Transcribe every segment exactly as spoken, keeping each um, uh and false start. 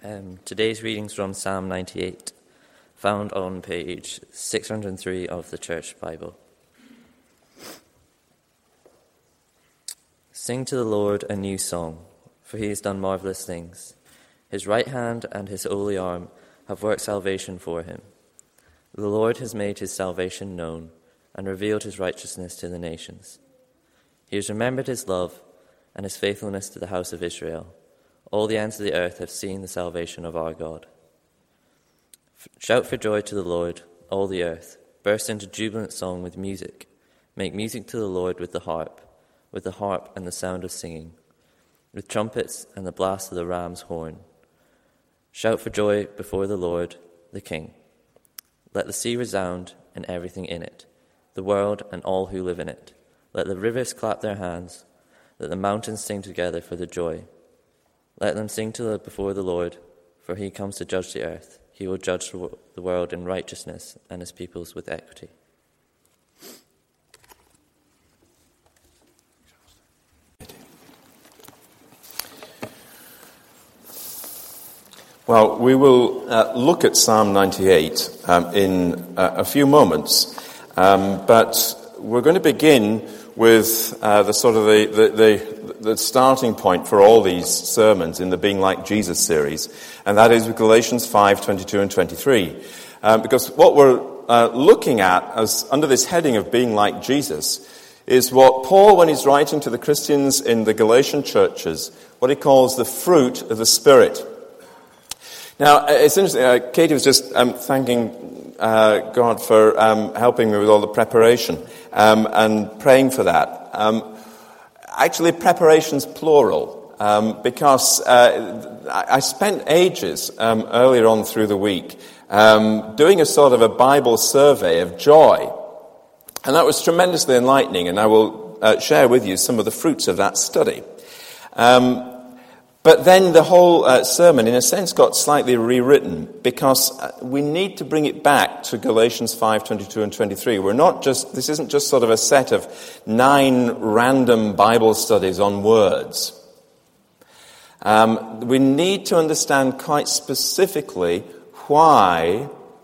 Um, today's reading's from Psalm ninety-eight, found on page six hundred three of the Church Bible. Sing to the Lord a new song, for he has done marvelous things. His right hand and his holy arm have worked salvation for him. The Lord has made his salvation known and revealed his righteousness to the nations. He has remembered his love and his faithfulness to the house of Israel. All the ends of the earth have seen the salvation of our God. Shout for joy to the Lord, all the earth. Burst into jubilant song with music. Make music to the Lord with the harp, with the harp and the sound of singing, with trumpets and the blast of the ram's horn. Shout for joy before the Lord, the King. Let the sea resound and everything in it, the world and all who live in it. Let the rivers clap their hands. Let the mountains sing together for the joy. Let them sing to the, before the Lord, for he comes to judge the earth. He will judge the world in righteousness and his peoples with equity. Well, we will uh, look at Psalm ninety-eight um, in uh, a few moments, um, but we're going to begin with uh, the sort of the, the, the, the starting point for all these sermons in the Being Like Jesus series, and that is with Galatians five, twenty-two and twenty-three. Um, because what we're uh, looking at as under this heading of Being Like Jesus is what Paul, when he's writing to the Christians in the Galatian churches, what he calls the fruit of the Spirit. Now, it's interesting, uh, Katie was just um, thanking uh, God for um, helping me with all the preparation um, and praying for that. Um, actually, preparation's plural, um, because uh, I spent ages um, earlier on through the week um, doing a sort of a Bible survey of joy. And that was tremendously enlightening, and I will uh, share with you some of the fruits of that study. Um But then the whole uh, sermon, in a sense, got slightly rewritten because we need to bring it back to Galatians five, twenty-two and twenty-three. We're not just, this isn't just sort of a set of nine random Bible studies on words. Um, we need to understand quite specifically why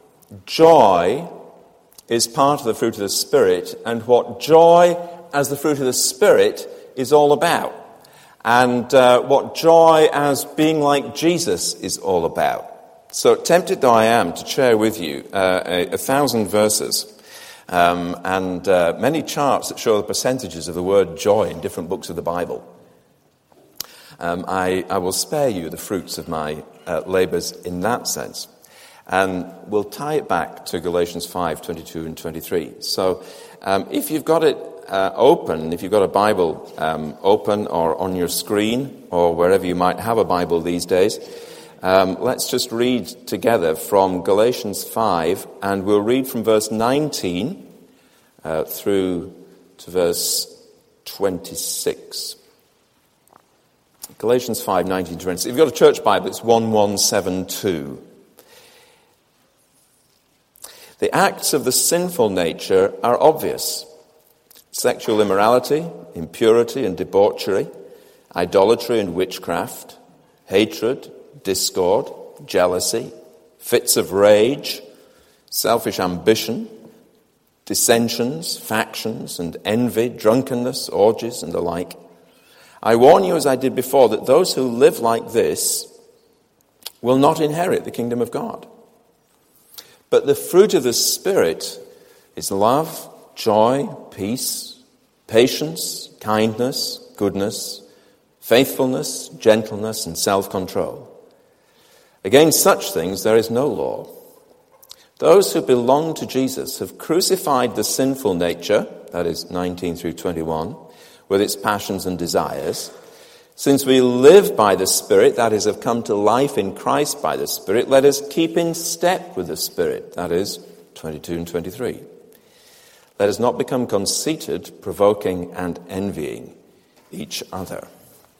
joy is part of the fruit of the Spirit and what joy as the fruit of the Spirit is all about. And uh, what joy as being like Jesus is all about. So tempted though I am to share with you uh, a, a thousand verses um, and uh, many charts that show the percentages of the word joy in different books of the Bible. Um, I, I will spare you the fruits of my uh, labours in that sense. And we'll tie it back to Galatians five, twenty-two and twenty-three. So um, if you've got it Uh, open, if you've got a Bible um, open or on your screen or wherever you might have a Bible these days, um, let's just read together from Galatians five, and we'll read from verse nineteen uh, through to verse twenty-six. Galatians five, nineteen to twenty-six. If you've got a church Bible, it's one one seven two. The acts of the sinful nature are obvious: sexual immorality, impurity and debauchery, idolatry and witchcraft, hatred, discord, jealousy, fits of rage, selfish ambition, dissensions, factions and envy, drunkenness, orgies and the like. I warn you, as I did before, that those who live like this will not inherit the kingdom of God. But the fruit of the Spirit is love, joy, peace, patience, kindness, goodness, faithfulness, gentleness, and self-control. Against such things there is no law. Those who belong to Jesus have crucified the sinful nature, that is nineteen through twenty-one, with its passions and desires. Since we live by the Spirit, that is, have come to life in Christ by the Spirit, let us keep in step with the Spirit, that is, twenty-two and twenty-three. Let us not become conceited, provoking and envying each other.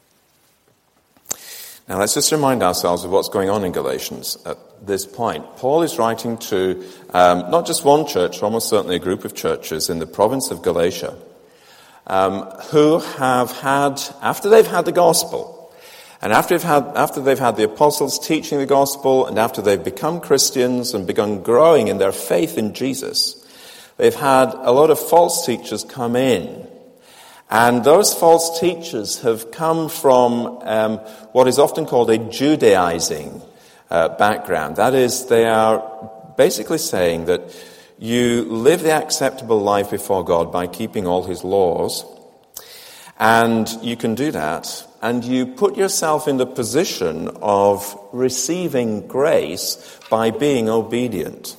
Now let's just remind ourselves of what's going on in Galatians at this point. Paul is writing to um, not just one church, almost certainly a group of churches in the province of Galatia, um, who have had, after they've had the gospel, And after they've had, after they've had the apostles teaching the gospel, and after they've become Christians and begun growing in their faith in Jesus, they've had a lot of false teachers come in. And those false teachers have come from um, what is often called a Judaizing uh, background. That is, they are basically saying that you live the acceptable life before God by keeping all his laws, and you can do that, and you put yourself in the position of receiving grace by being obedient.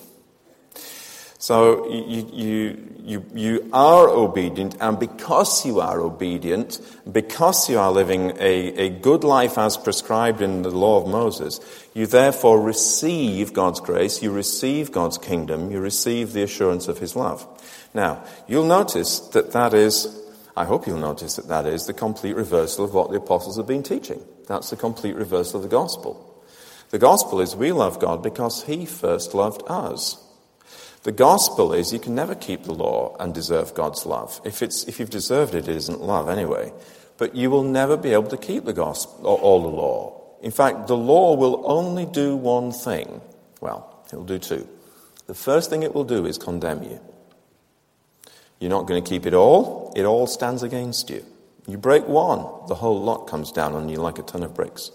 So you, you, you, you are obedient, and because you are obedient, because you are living a, a good life as prescribed in the law of Moses, you therefore receive God's grace, you receive God's kingdom, you receive the assurance of his love. Now, you'll notice that that is, I hope you'll notice that that is the complete reversal of what the apostles have been teaching. That's the complete reversal of the gospel. The gospel is we love God because he first loved us. The gospel is you can never keep the law and deserve God's love. If it's if you've deserved it, it isn't love anyway. But you will never be able to keep the gospel or all the law. In fact, the law will only do one thing. Well, it'll do two. The first thing it will do is condemn you. You're not going to keep it all. It all stands against you. You break one, the whole lot comes down on you like a ton of bricks.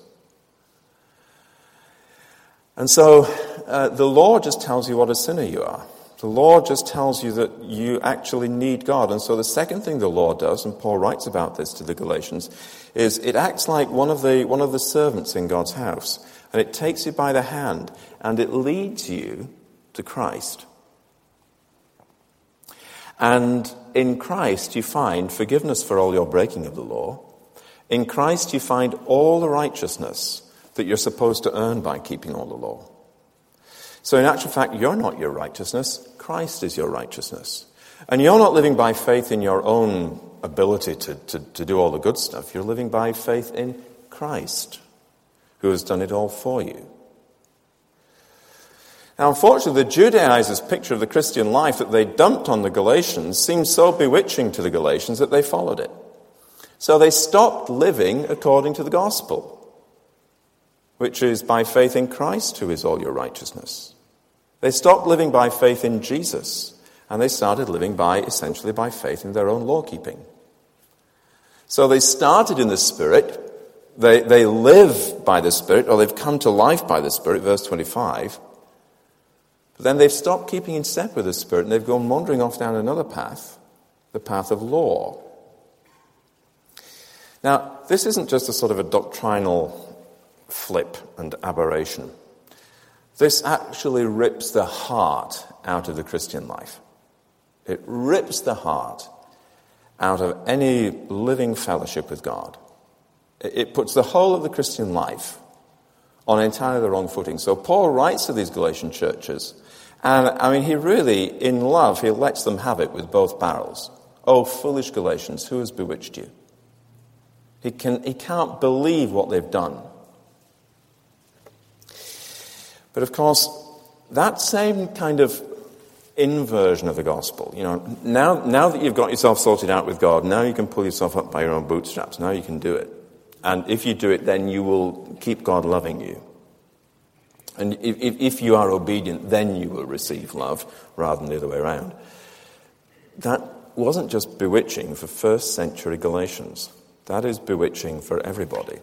And so uh, the law just tells you what a sinner you are. The law just tells you that you actually need God. And so the second thing the law does, and Paul writes about this to the Galatians, is it acts like one of the one of the servants in God's house. And it takes you by the hand and it leads you to Christ. And in Christ you find forgiveness for all your breaking of the law. In Christ you find all the righteousness that you're supposed to earn by keeping all the law. So in actual fact, you're not your righteousness. Christ is your righteousness. And you're not living by faith in your own ability to, to, to do all the good stuff. You're living by faith in Christ, who has done it all for you. Now, unfortunately, the Judaizers' picture of the Christian life that they dumped on the Galatians seemed so bewitching to the Galatians that they followed it. So they stopped living according to the gospel, which is by faith in Christ, who is all your righteousness. They stopped living by faith in Jesus, and they started living by, essentially by faith in their own law-keeping. So they started in the Spirit, they, they live by the Spirit, or they've come to life by the Spirit, verse twenty-five, but then they've stopped keeping in step with the Spirit, and they've gone wandering off down another path, the path of law. Now, this isn't just a sort of a doctrinal flip and aberration. This actually rips the heart out of the Christian life. It rips the heart out of any living fellowship with God. It puts the whole of the Christian life on entirely the wrong footing. So Paul writes to these Galatian churches, and I mean, he really, in love, he lets them have it with both barrels. Oh, foolish Galatians, who has bewitched you? He can, he can't believe what they've done. But of course, that same kind of inversion of the gospel, you know, now, now that you've got yourself sorted out with God, now you can pull yourself up by your own bootstraps. Now you can do it. And if you do it, then you will keep God loving you. And if, if, if you are obedient, then you will receive love, rather than the other way around. That wasn't just bewitching for first century Galatians. That is bewitching for everybody.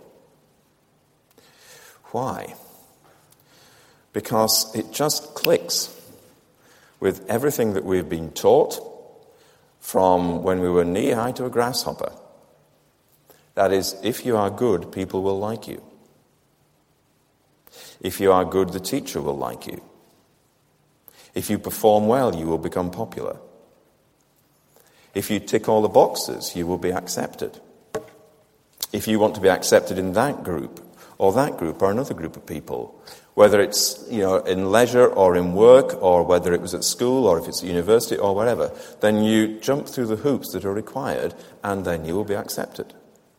Why? Because it just clicks with everything that we've been taught from when we were knee-high to a grasshopper. That is, if you are good, people will like you. If you are good, the teacher will like you. If you perform well, you will become popular. If you tick all the boxes, you will be accepted. If you want to be accepted in that group, or that group, or another group of people, whether it's, you know, in leisure or in work, or whether it was at school, or if it's at university, or wherever, then you jump through the hoops that are required, and then you will be accepted.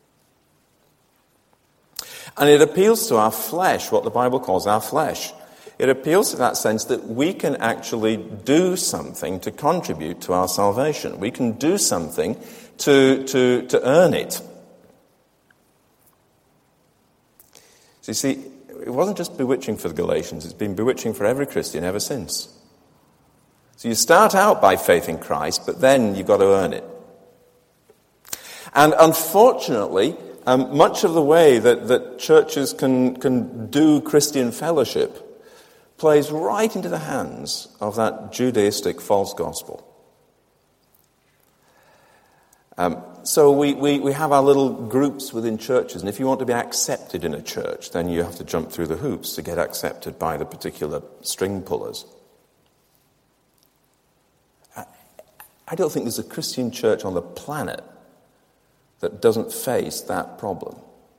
And it appeals to our flesh, what the Bible calls our flesh. It appeals to that sense that we can actually do something to contribute to our salvation. We can do something to, to, to earn it. So you see, it wasn't just bewitching for the Galatians, it's been bewitching for every Christian ever since. So you start out by faith in Christ, but then you've got to earn it. And unfortunately, um, much of the way that, that churches can, can do Christian fellowship plays right into the hands of that Judaistic false gospel. Um, so we, we, we have our little groups within churches, and if you want to be accepted in a church, then you have to jump through the hoops to get accepted by the particular string pullers. I, I don't think there's a Christian church on the planet that doesn't face that problem.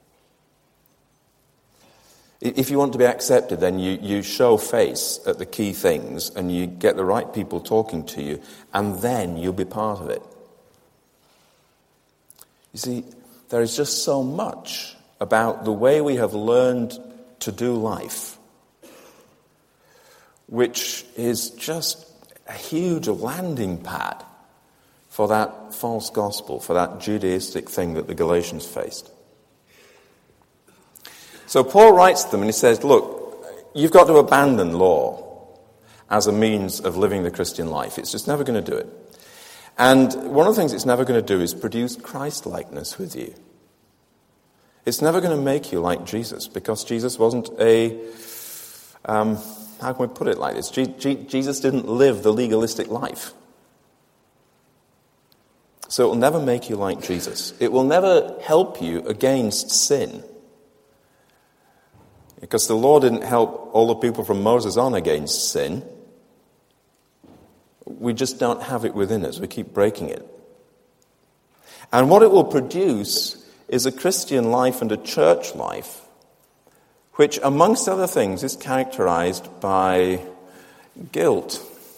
If you want to be accepted, then you, you show face at the key things and you get the right people talking to you, and then you'll be part of it. You see, there is just so much about the way we have learned to do life, which is just a huge landing pad for that false gospel, for that Judaistic thing that the Galatians faced. So Paul writes to them and he says, look, you've got to abandon law as a means of living the Christian life. It's just never going to do it. And one of the things it's never going to do is produce Christ-likeness with you. It's never going to make you like Jesus, because Jesus wasn't a, um, how can we put it like this? G- G- Jesus didn't live the legalistic life. So it will never make you like Jesus. It will never help you against sin. Because the law didn't help all the people from Moses on against sin. We just don't have it within us. We keep breaking it. And what it will produce is a Christian life and a church life which, amongst other things, is characterized by guilt,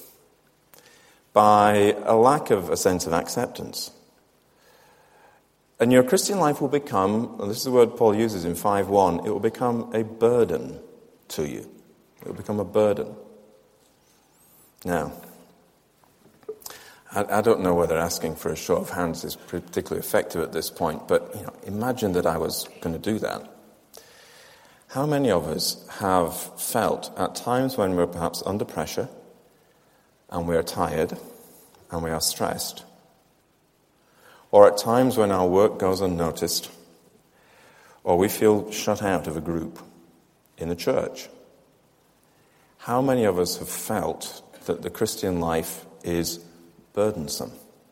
by a lack of a sense of acceptance. And your Christian life will become, and this is the word Paul uses in five one, it will become a burden to you. It will become a burden. Now, I, I don't know whether asking for a show of hands is particularly effective at this point, but you know, imagine that I was going to do that. How many of us have felt at times when we're perhaps under pressure, and we are tired, and we are stressed, or at times when our work goes unnoticed, or we feel shut out of a group in the church? How many of us have felt that the Christian life is burdensome?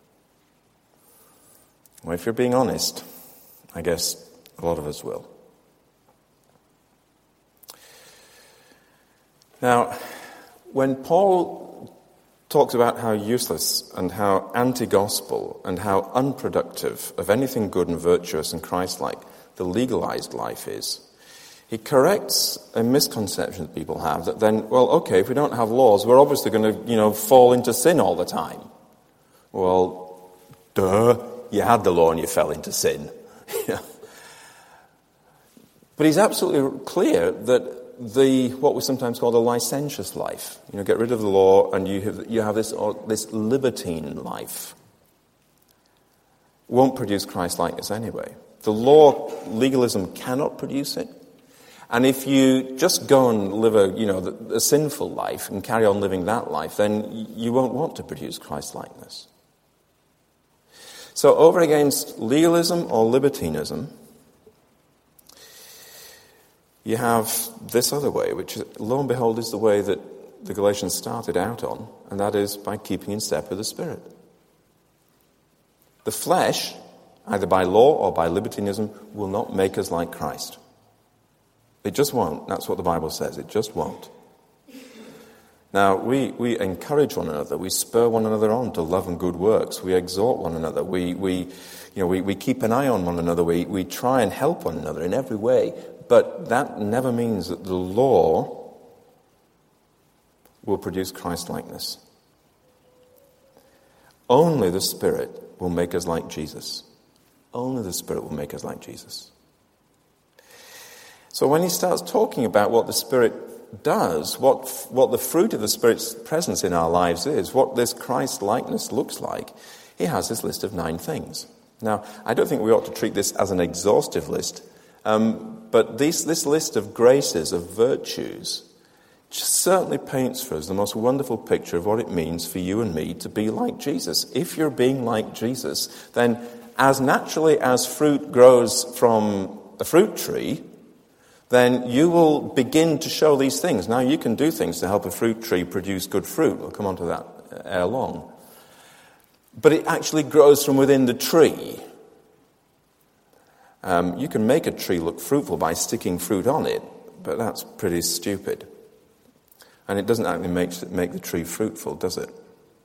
Well, if you're being honest, I guess a lot of us will. Now, when Paul talks about how useless and how anti-gospel and how unproductive of anything good and virtuous and Christ-like the legalized life is, he corrects a misconception that people have that then, well, okay, if we don't have laws, we're obviously going to, you know, fall into sin all the time. Well, duh, you had the law and you fell into sin. But he's absolutely clear that the what we sometimes call the licentious life, you know, get rid of the law and you have you have this or this libertine life, won't produce Christ-likeness anyway. The law, legalism cannot produce it. And if you just go and live a, you know, a sinful life and carry on living that life, then you won't want to produce Christ-likeness. So over against legalism or libertinism, you have this other way, which, lo and behold, is the way that the Galatians started out on, and that is by keeping in step with the Spirit. The flesh, either by law or by libertinism, will not make us like Christ. It just won't. That's what the Bible says. It just won't. Now, we, we encourage one another. We spur one another on to love and good works. We exhort one another. We, we, you know, we, we keep an eye on one another. We, we try and help one another in every way. But that never means that the law will produce Christ-likeness. Only the Spirit will make us like Jesus. Only the Spirit will make us like Jesus. So when he starts talking about what the Spirit does, what what the fruit of the Spirit's presence in our lives is, what this Christ-likeness looks like, he has this list of nine things. Now, I don't think we ought to treat this as an exhaustive list, um, but these, this list of graces, of virtues, just certainly paints for us the most wonderful picture of what it means for you and me to be like Jesus. If you're being like Jesus, then as naturally as fruit grows from a fruit tree, then you will begin to show these things. Now, you can do things to help a fruit tree produce good fruit. We'll come on to that ere long. But it actually grows from within the tree. Um, you can make a tree look fruitful by sticking fruit on it, but that's pretty stupid. And it doesn't actually make, make the tree fruitful, does it?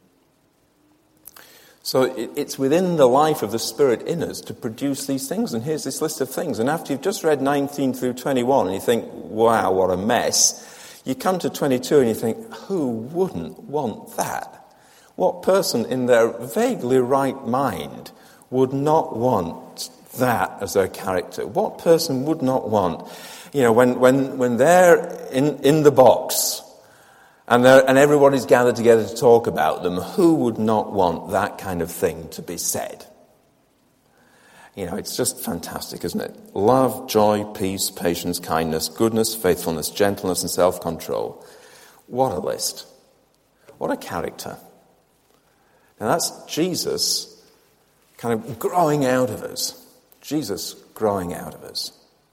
So it, it's within the life of the Spirit in us to produce these things. And here's this list of things. And after you've just read nineteen through twenty-one, and you think, wow, what a mess, you come to twenty-two and you think, who wouldn't want that? What person in their vaguely right mind would not want that as their character? What person would not want, you know, when, when, when they're in, in the box, And, and everybody's gathered together to talk about them, who would not want that kind of thing to be said? You know, it's just fantastic, isn't it? Love, joy, peace, patience, kindness, goodness, faithfulness, gentleness, and self-control. What a list. What a character. Now that's Jesus kind of growing out of us. Jesus growing out of us.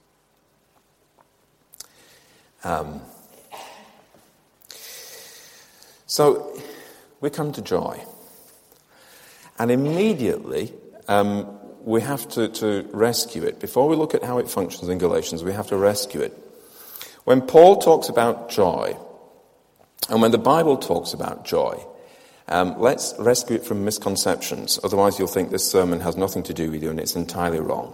Um... So we come to joy. And immediately um, we have to, to rescue it. Before we look at how it functions in Galatians, we have to rescue it. When Paul talks about joy, and when the Bible talks about joy, um, let's rescue it from misconceptions. Otherwise you'll think this sermon has nothing to do with you and it's entirely wrong.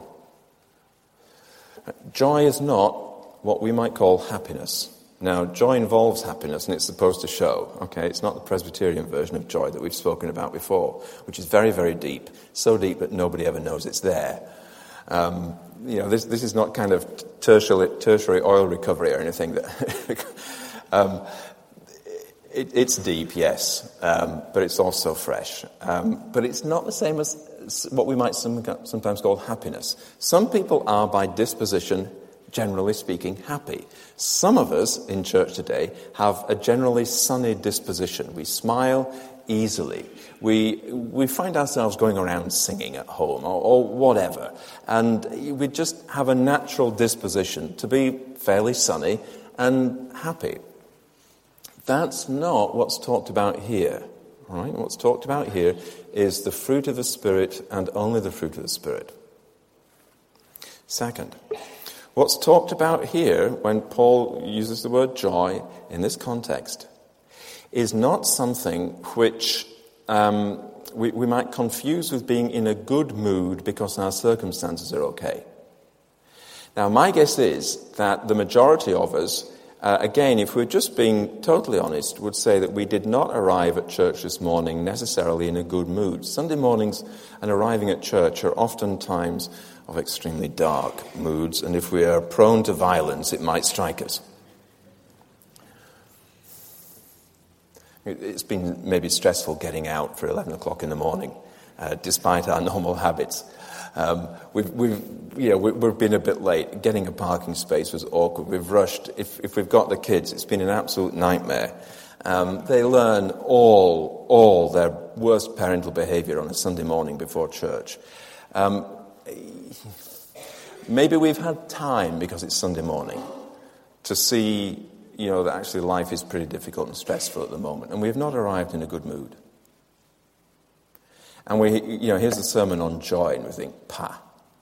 Joy is not what we might call happiness. Now, joy involves happiness, and it's supposed to show. Okay, it's not the Presbyterian version of joy that we've spoken about before, which is very, very deep, so deep that nobody ever knows it's there. Um, you know, this this is not kind of tertiary, tertiary oil recovery or anything. That um, it, it's deep, yes, um, but it's also fresh. Um, but it's not the same as what we might some, sometimes call happiness. Some people are, by disposition, generally speaking, happy. Some of us in church today have a generally sunny disposition. We smile easily. We we find ourselves going around singing at home or, or whatever. And we just have a natural disposition to be fairly sunny and happy. That's not what's talked about here. All right? What's talked about here is the fruit of the Spirit and only the fruit of the Spirit. Second, what's talked about here, when Paul uses the word joy in this context, is not something which um, we, we might confuse with being in a good mood because our circumstances are okay. Now, my guess is that the majority of us, uh, again, if we're just being totally honest, would say that we did not arrive at church this morning necessarily in a good mood. Sunday mornings and arriving at church are oftentimes of extremely dark moods, and if we are prone to violence, it might strike us. It's been maybe stressful getting out for eleven o'clock in the morning, uh, despite our normal habits. Um, we've, we've, you know, we've been a bit late. Getting a parking space was awkward. We've rushed. If, if we've got the kids, it's been an absolute nightmare. Um, they learn all, all their worst parental behavior on a Sunday morning before church. Um, Maybe we've had time, because it's Sunday morning, to see, you know, that actually life is pretty difficult and stressful at the moment, and we have not arrived in a good mood. And we, you know, here's a sermon on joy, and we think, pah.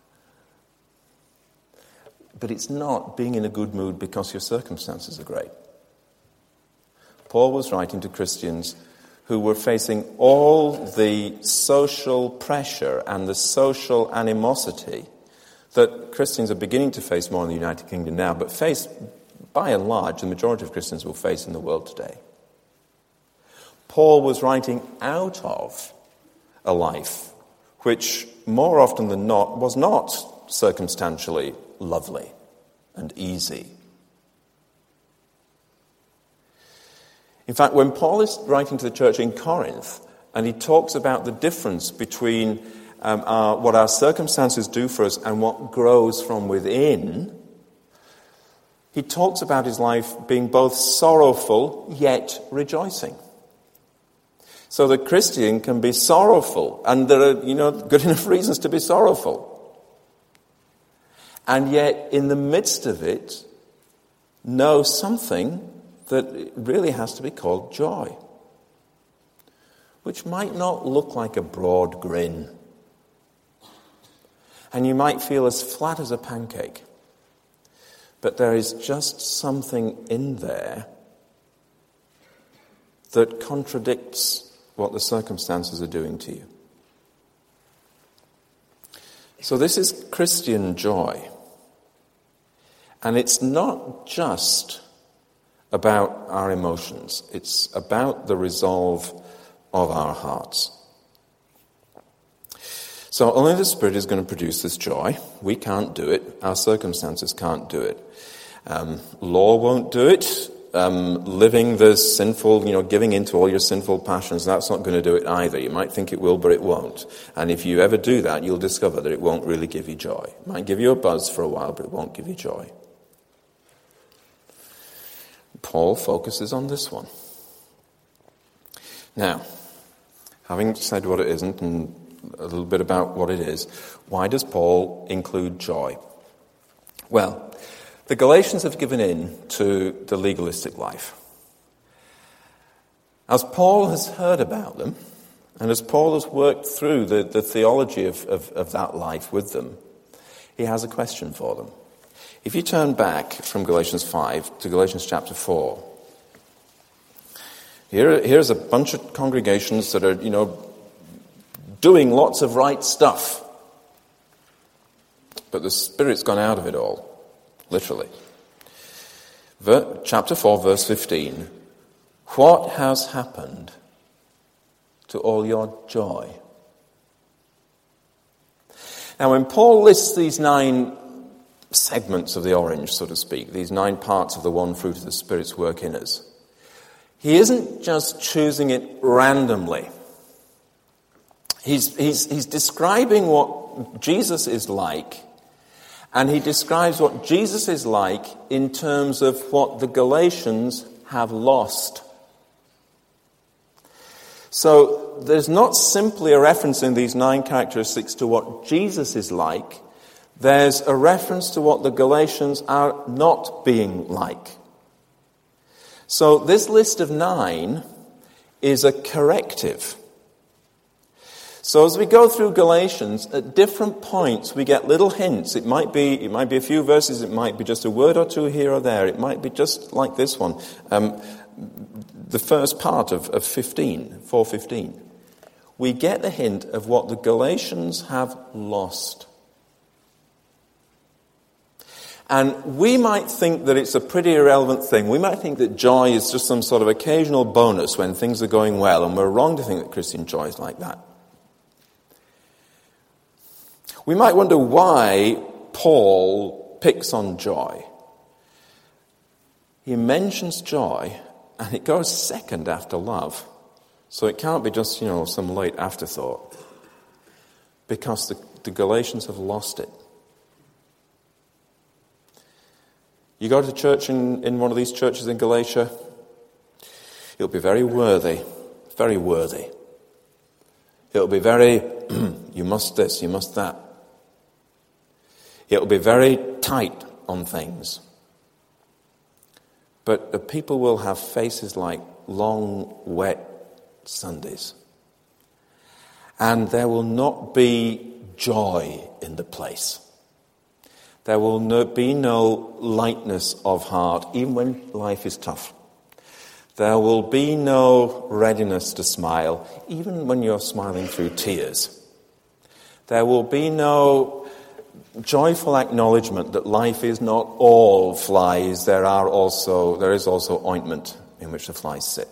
But it's not being in a good mood because your circumstances are great. Paul was writing to Christians who were facing all the social pressure and the social animosity that Christians are beginning to face more in the United Kingdom now, but face, by and large, the majority of Christians will face in the world today. Paul was writing out of a life which, more often than not, was not circumstantially lovely and easy. In fact, when Paul is writing to the church in Corinth, and he talks about the difference between um, our, what our circumstances do for us and what grows from within, he talks about his life being both sorrowful yet rejoicing. So the Christian can be sorrowful, and there are, you know, good enough reasons to be sorrowful. And yet, in the midst of it, know something that really has to be called joy, which might not look like a broad grin. And you might feel as flat as a pancake. But there is just something in there that contradicts what the circumstances are doing to you. So this is Christian joy. And it's not just about our emotions. It's about the resolve of our hearts. So only the Spirit is going to produce this joy. We can't do it. Our circumstances can't do it. Um, law won't do it. Um, living the sinful, you know, giving into all your sinful passions, that's not going to do it either. You might think it will, but it won't. And if you ever do that, you'll discover that it won't really give you joy. It might give you a buzz for a while, but it won't give you joy. Paul focuses on this one. Now, having said what it isn't and a little bit about what it is, why does Paul include joy? Well, the Galatians have given in to the legalistic life. As Paul has heard about them, and as Paul has worked through the, the theology of, of, of that life with them, he has a question for them. If you turn back from Galatians five to Galatians chapter four, here, here's a bunch of congregations that are, you know, doing lots of right stuff. But the Spirit's gone out of it all. Literally. Ver, chapter four, verse fifteen. What has happened to all your joy? Now, when Paul lists these nine segments of the orange, so to speak, these nine parts of the one fruit of the Spirit's work in us, he isn't just choosing it randomly. He's, he's, he's describing what Jesus is like. And he describes what Jesus is like in terms of what the Galatians have lost. So there's not simply a reference in these nine characteristics to what Jesus is like. There's a reference to what the Galatians are not being like. So this list of nine is a corrective. So as we go through Galatians, at different points we get little hints. It might be it might be a few verses, it might be just a word or two here or there. It might be just like this one. Um, the first part of, of fifteen, four fifteen. We get the hint of what the Galatians have lost. And we might think that it's a pretty irrelevant thing. We might think that joy is just some sort of occasional bonus when things are going well, and we're wrong to think that Christian joy is like that. We might wonder why Paul picks on joy. He mentions joy, and it goes second after love. So it can't be just, you know, some late afterthought. Because the, the Galatians have lost it. You go to church in, in one of these churches in Galatia, it'll be very worthy, very worthy. It'll be very, you must this, you must that. It'll be very tight on things. But the people will have faces like long, wet Sundays. And there will not be joy in the place. There will no, be no lightness of heart, even when life is tough. There will be no readiness to smile, even when you're smiling through tears. There will be no joyful acknowledgement that life is not all flies. There are also there is also ointment in which the flies sit.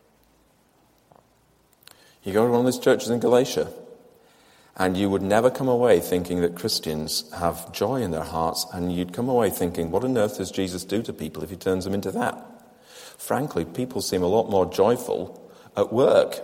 You go to one of these churches in Galatia, and you would never come away thinking that Christians have joy in their hearts, and you'd come away thinking, what on earth does Jesus do to people if he turns them into that? Frankly, people seem a lot more joyful at work.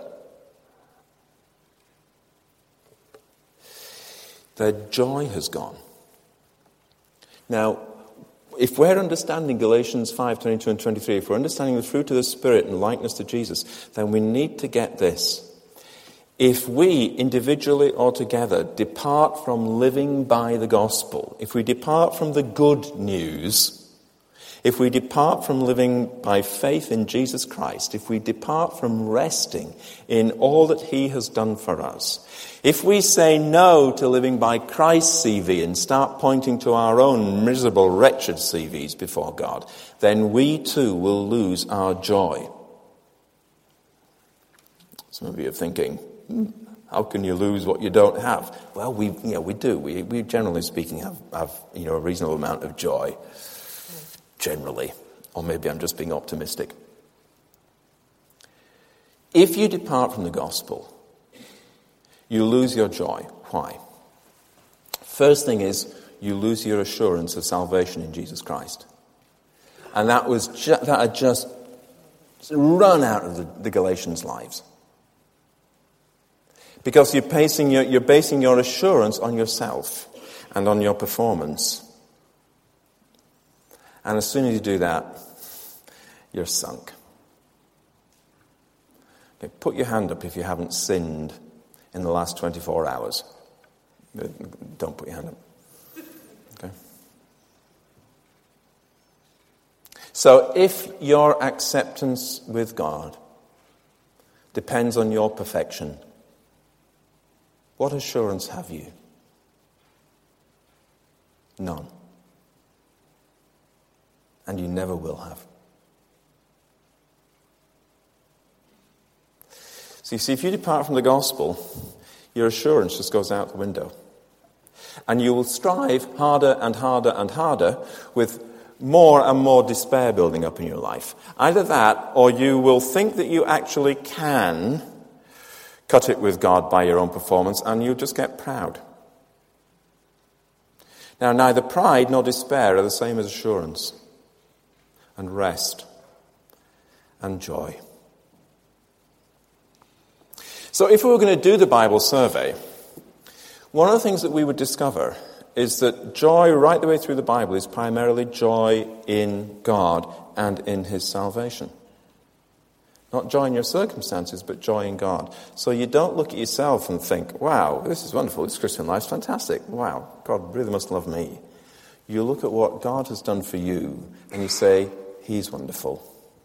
Their joy has gone. Now, if we're understanding Galatians five, twenty-two and twenty-three, if we're understanding the fruit of the Spirit and likeness to Jesus, then we need to get this. If we, individually or together, depart from living by the gospel, if we depart from the good news, if we depart from living by faith in Jesus Christ, if we depart from resting in all that he has done for us, if we say no to living by Christ's C V and start pointing to our own miserable, wretched C Vs before God, then we too will lose our joy. Some of you are thinking, how can you lose what you don't have? Well, we, you know, we do. We, we generally speaking have, have, you know, a reasonable amount of joy. Generally. Or maybe I'm just being optimistic. If you depart from the gospel, you lose your joy. Why? First thing is, you lose your assurance of salvation in Jesus Christ. And that was ju- that had just run out of the, the Galatians' lives. Because you're basing your, you're basing your assurance on yourself and on your performance. And as soon as you do that, you're sunk. Okay, put your hand up if you haven't sinned in the last twenty-four hours. Don't put your hand up. Okay. So if your acceptance with God depends on your perfection, what assurance have you? None. And you never will have. So you see, if you depart from the gospel, your assurance just goes out the window. And you will strive harder and harder and harder with more and more despair building up in your life. Either that, or you will think that you actually can cut it with God by your own performance, and you'll just get proud. Now, neither pride nor despair are the same as assurance and rest and joy. So if we were going to do the Bible survey, one of the things that we would discover is that joy right the way through the Bible is primarily joy in God and in his salvation. Not joy in your circumstances, but joy in God. So you don't look at yourself and think, wow, this is wonderful, this Christian life's fantastic. Wow, God really must love me. You look at what God has done for you and you say, he's wonderful.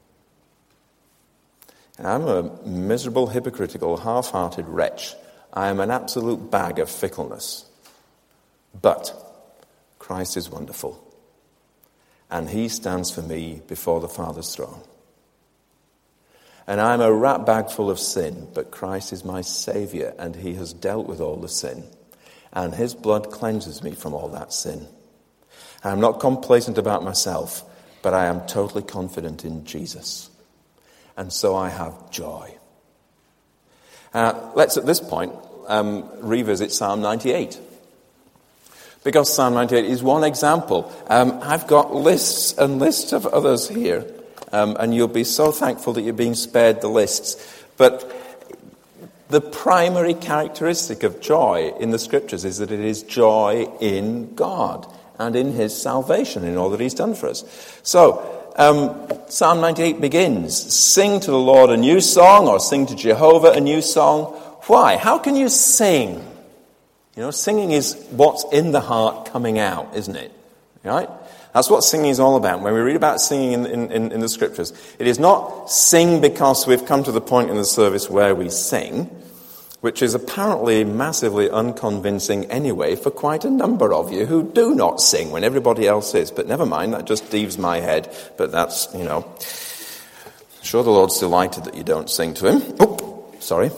And I'm a miserable, hypocritical, half-hearted wretch. I am an absolute bag of fickleness. But Christ is wonderful. And he stands for me before the Father's throne. And I'm a rat bag full of sin, but Christ is my Saviour, and he has dealt with all the sin. And his blood cleanses me from all that sin. And I'm not complacent about myself, but I am totally confident in Jesus. And so I have joy. Uh, let's at this point um, revisit Psalm ninety-eight. Because Psalm ninety-eight is one example. Um, I've got lists and lists of others here. Um, and you'll be so thankful that you're being spared the lists. But the primary characteristic of joy in the Scriptures is that it is joy in God and in his salvation, in all that he's done for us. So, um, Psalm ninety-eight begins, sing to the Lord a new song, or sing to Jehovah a new song. Why? How can you sing? You know, singing is what's in the heart coming out, isn't it? Right? That's what singing is all about. When we read about singing in, in, in the Scriptures, it is not sing because we've come to the point in the service where we sing, which is apparently massively unconvincing anyway for quite a number of you who do not sing when everybody else is. But never mind, that just deaves my head. But that's, you know, I'm sure the Lord's delighted that you don't sing to him. Oh, sorry.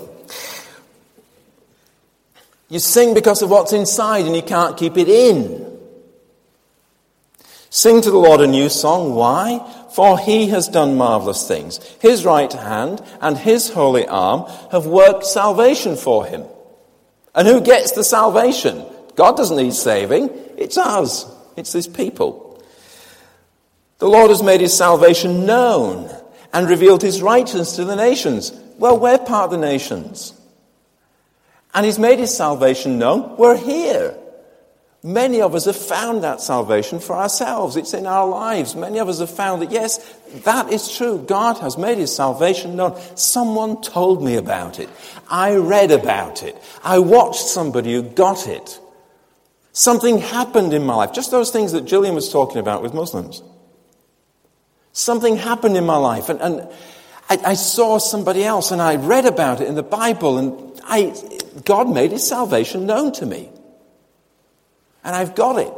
You sing because of what's inside and you can't keep it in. Sing to the Lord a new song. Why? For he has done marvelous things. His right hand and his holy arm have worked salvation for him. And who gets the salvation? God doesn't need saving. It's us. It's his people. The Lord has made his salvation known and revealed his righteousness to the nations. Well, we're part of the nations. And he's made his salvation known. We're here. Many of us have found that salvation for ourselves. It's in our lives. Many of us have found that, yes, that is true. God has made his salvation known. Someone told me about it. I read about it. I watched somebody who got it. Something happened in my life. Just those things that Gillian was talking about with Muslims. Something happened in my life, and, and I, I saw somebody else, and I read about it in the Bible, and I, God made his salvation known to me. And I've got it.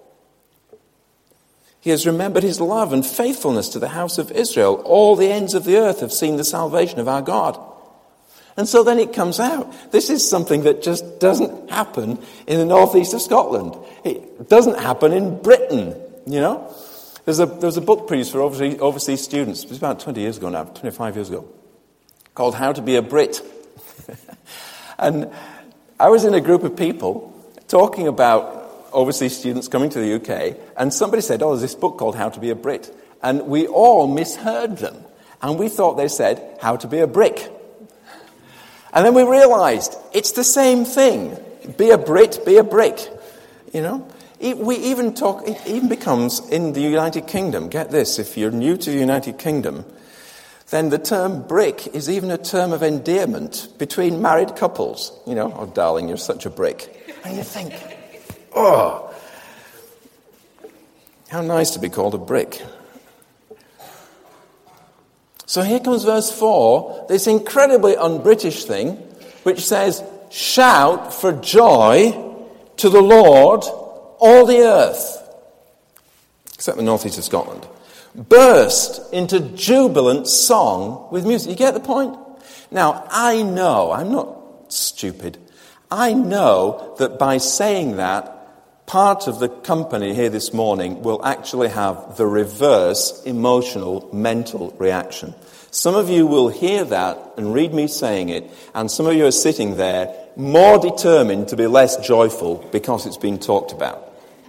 He has remembered his love and faithfulness to the house of Israel. All the ends of the earth have seen the salvation of our God. And so then it comes out. This is something that just doesn't happen in the northeast of Scotland. It doesn't happen in Britain, you know. There's a, there was a book produced for overseas, overseas students. It was about twenty years ago now, twenty-five years ago, called How to Be a Brit. And I was in a group of people talking about overseas students coming to the U K, and somebody said, oh, there's this book called How to Be a Brit. And we all misheard them. And we thought they said, how to be a brick. And then we realized, it's the same thing. Be a Brit, be a brick. You know? We even talk, it even becomes in the United Kingdom, get this, if you're new to the United Kingdom, then the term brick is even a term of endearment between married couples. You know, oh, darling, you're such a brick. And you think, oh, how nice to be called a brick. So here comes verse four, this incredibly un-British thing, which says, shout for joy to the Lord, all the earth, except the northeast of Scotland. Burst into jubilant song with music. You get the point? Now, I know, I'm not stupid, I know that by saying that, part of the company here this morning will actually have the reverse emotional, mental reaction. Some of you will hear that and read me saying it, and some of you are sitting there more determined to be less joyful because it's been talked about.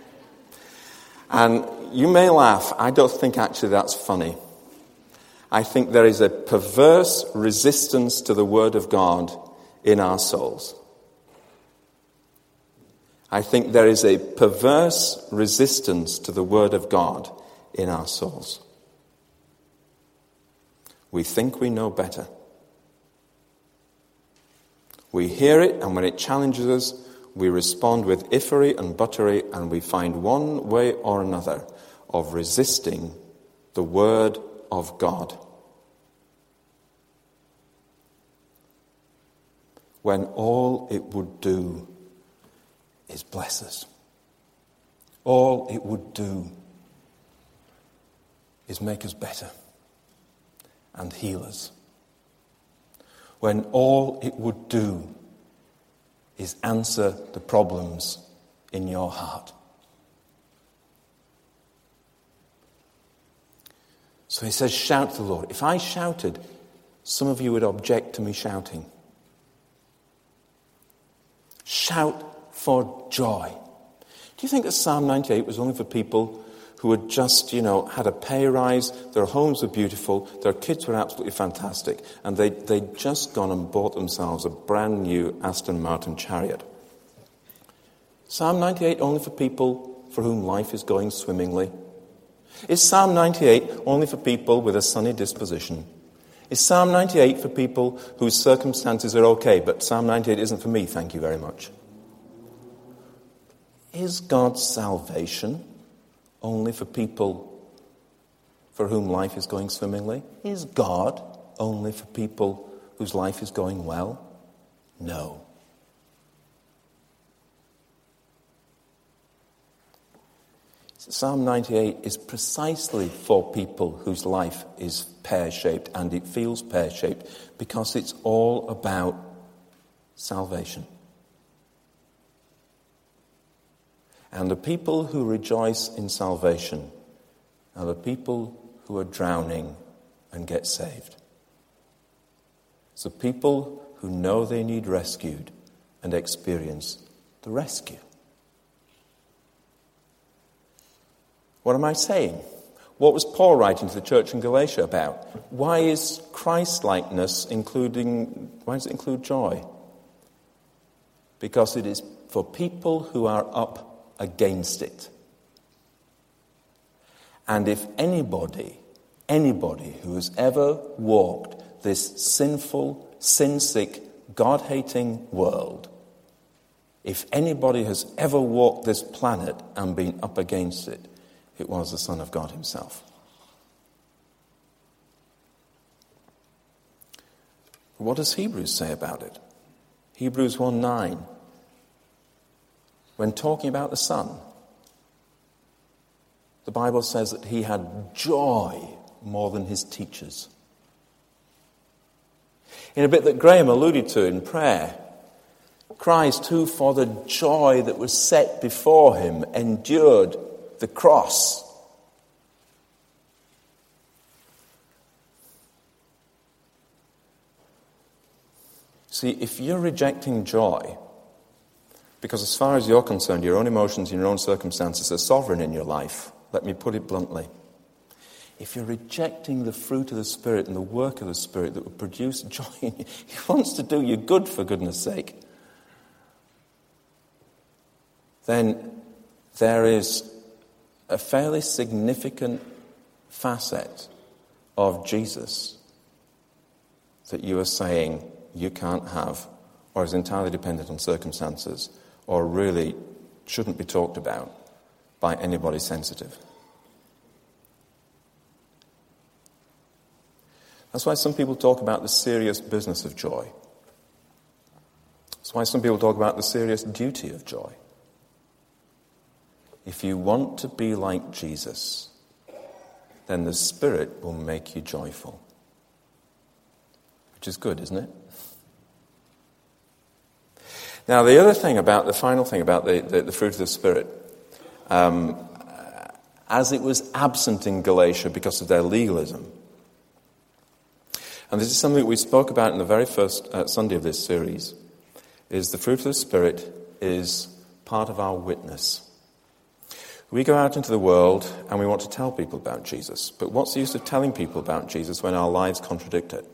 And you may laugh. I don't think actually that's funny. I think there is a perverse resistance to the Word of God in our souls. I think there is a perverse resistance to the Word of God in our souls. We think we know better. We hear it, and when it challenges us, we respond with iffery and buttery, and we find one way or another of resisting the Word of God. When all it would do is bless us. All it would do is make us better and heal us. When all it would do is answer the problems in your heart. So he says, shout to the Lord. If I shouted, some of you would object to me shouting. Shout for joy. Do you think that Psalm ninety-eight was only for people who had just, you know, had a pay rise, their homes were beautiful, their kids were absolutely fantastic, and they, they'd just gone and bought themselves a brand new Aston Martin Chariot? Psalm ninety-eight only for people for whom life is going swimmingly? Is Psalm ninety-eight only for people with a sunny disposition? Is Psalm ninety-eight for people whose circumstances are okay, but Psalm ninety-eight isn't for me, thank you very much? Is God's salvation only for people for whom life is going swimmingly? Is God only for people whose life is going well? No. Psalm ninety-eight is precisely for people whose life is pear-shaped, and it feels pear-shaped because it's all about salvation. And the people who rejoice in salvation are the people who are drowning and get saved. It's the people who know they need rescued and experience the rescue. What am I saying? What was Paul writing to the church in Galatia about? Why is Christ-likeness including, why does it include joy? Because it is for people who are up against it. And if anybody, anybody who has ever walked this sinful, sin-sick, God-hating world, if anybody has ever walked this planet and been up against it, it was the Son of God himself. What does Hebrews say about it? Hebrews one nine. When talking about the Son, the Bible says that he had joy more than his teachers. In a bit that Graham alluded to in prayer, Christ, who for the joy that was set before him endured the cross. See, if you're rejecting joy, because as far as you're concerned, your own emotions and your own circumstances are sovereign in your life, let me put it bluntly. If you're rejecting the fruit of the Spirit and the work of the Spirit that will produce joy in you, he wants to do you good, for goodness sake, then there is a fairly significant facet of Jesus that you are saying you can't have, or is entirely dependent on circumstances, or really shouldn't be talked about by anybody sensitive. That's why some people talk about the serious business of joy. That's why some people talk about the serious duty of joy. If you want to be like Jesus, then the Spirit will make you joyful. Which is good, isn't it? Now, the other thing about, the final thing about the, the, the fruit of the Spirit, um, as it was absent in Galatia because of their legalism, and this is something that we spoke about in the very first uh, Sunday of this series, is the fruit of the Spirit is part of our witness. We go out into the world and we want to tell people about Jesus. But what's the use of telling people about Jesus when our lives contradict it?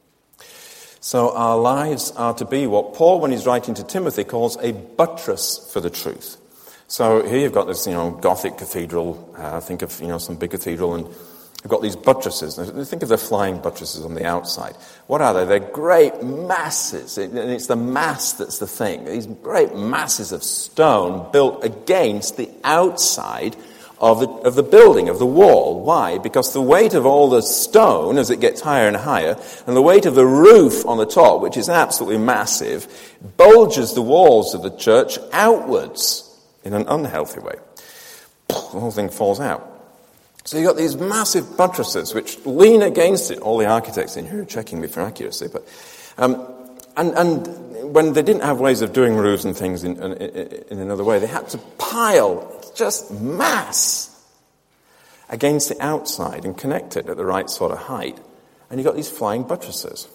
So our lives are to be what Paul, when he's writing to Timothy, calls a buttress for the truth. So here you've got this, you know, Gothic cathedral. Uh, think of, you know, some big cathedral, and you've got these buttresses. Think of the flying buttresses on the outside. What are they? They're great masses, and it's the mass that's the thing. These great masses of stone built against the outside of the, of the building, of the wall. Why? Because the weight of all the stone as it gets higher and higher, and the weight of the roof on the top, which is absolutely massive, bulges the walls of the church outwards in an unhealthy way. The whole thing falls out. So you've got these massive buttresses which lean against it. All the architects in here are checking me for accuracy. But um, and, and when they didn't have ways of doing roofs and things in, in, in another way, they had to pile just mass against the outside and connect it at the right sort of height. And you've got these flying buttresses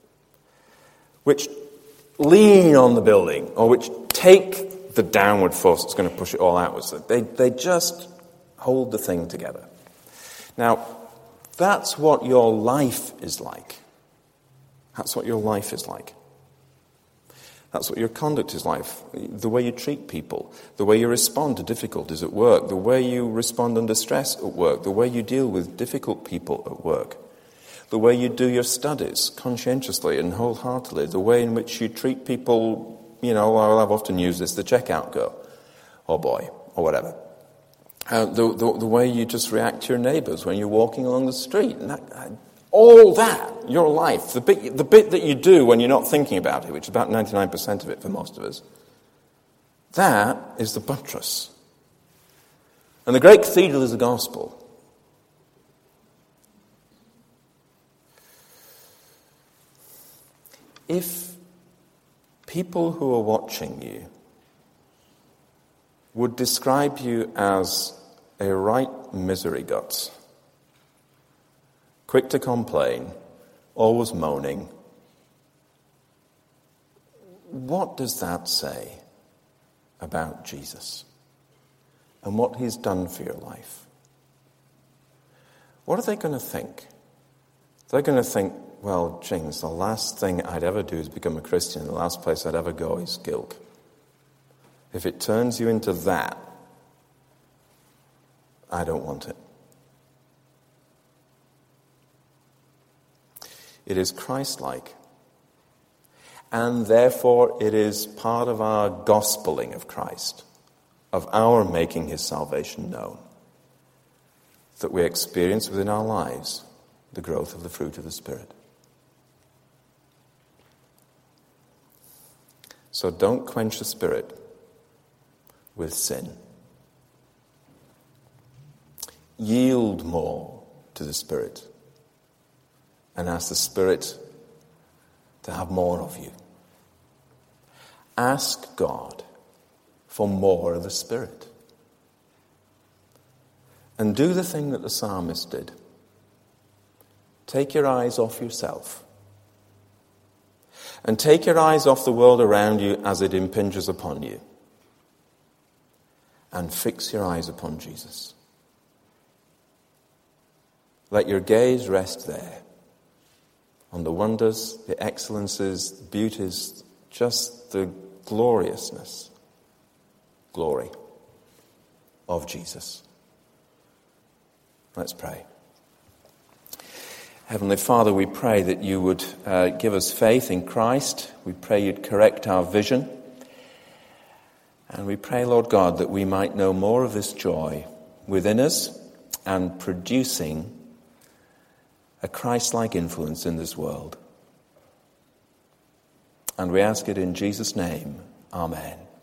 which lean on the building, or which take the downward force that's going to push it all outwards. They, they just hold the thing together. Now, that's what your life is like. That's what your life is like. That's what your conduct is like. The way you treat people, the way you respond to difficulties at work, the way you respond under stress at work, the way you deal with difficult people at work, the way you do your studies conscientiously and wholeheartedly, the way in which you treat people, you know, well, I've often used this, the checkout girl, or boy, or whatever. Uh, the, the, the way you just react to your neighbours when you're walking along the street. And that, uh, all that, your life, the bit, the bit that you do when you're not thinking about it, which is about ninety-nine percent of it for most of us, that is the buttress. And the great cathedral is the gospel. If people who are watching you would describe you as a right misery guts, quick to complain, always moaning, what does that say about Jesus and what he's done for your life? What are they going to think? They're going to think, well, James, the last thing I'd ever do is become a Christian. The last place I'd ever go is Gilk. If it turns you into that, I don't want it. It is Christ-like, and therefore it is part of our gospeling of Christ, of our making his salvation known, that we experience within our lives the growth of the fruit of the Spirit. So don't quench the Spirit with sin. Yield more to the Spirit and ask the Spirit to have more of you. Ask God for more of the Spirit. And do the thing that the psalmist did. Take your eyes off yourself. And take your eyes off the world around you as it impinges upon you. And fix your eyes upon Jesus. Let your gaze rest there, on the wonders, the excellences, the beauties, just the gloriousness, glory of Jesus. Let's pray. Heavenly Father, we pray that you would uh, give us faith in Christ. We pray you'd correct our vision. And we pray, Lord God, that we might know more of this joy within us and producing a Christ-like influence in this world. And we ask it in Jesus' name. Amen.